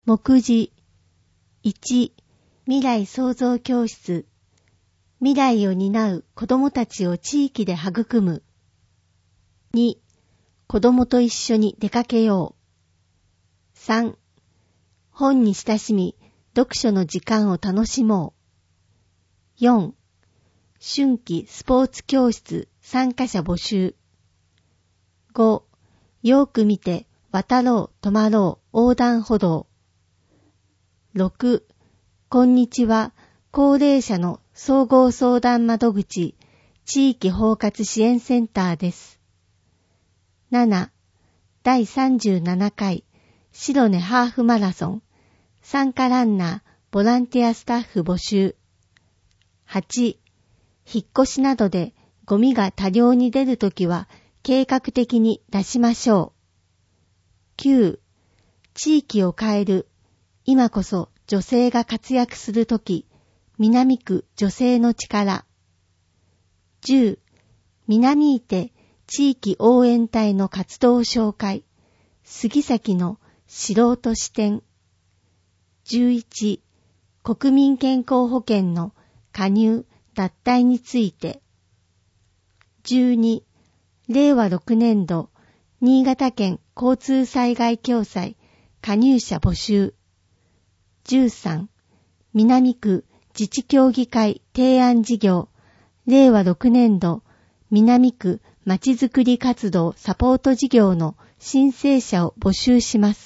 目次1、未来創造教室。未来を担う子どもたちを地域で育む。2、子どもと一緒に出かけよう。3、本に親しみ、読書の時間を楽しもう。4、春季スポーツ教室参加者募集。5、よく見て渡ろう止まろう横断歩道。6、こんにちは高齢者の総合相談窓口地域包括支援センターです。7、第37回白根ハーフマラソン参加ランナーボランティアスタッフ募集。8、引っ越しなどでゴミが多量に出るときは計画的に出しましょう。9、地域を変える。今こそ女性が活躍するとき、南区女性の力。10、南伊手地域応援隊の活動紹介。杉崎の素人視点。11、国民健康保険の加入脱退について。12、令和6年度新潟県交通災害共済加入者募集。13、南区自治協議会提案事業令和6年度南区まちづくり活動サポート事業の申請者を募集します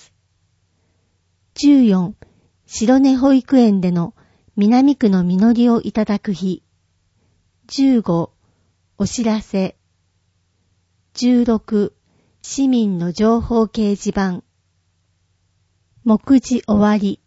。14、白根保育園での南区の実りをいただく日。15、お知らせ。16、市民の情報掲示板。目次終わり。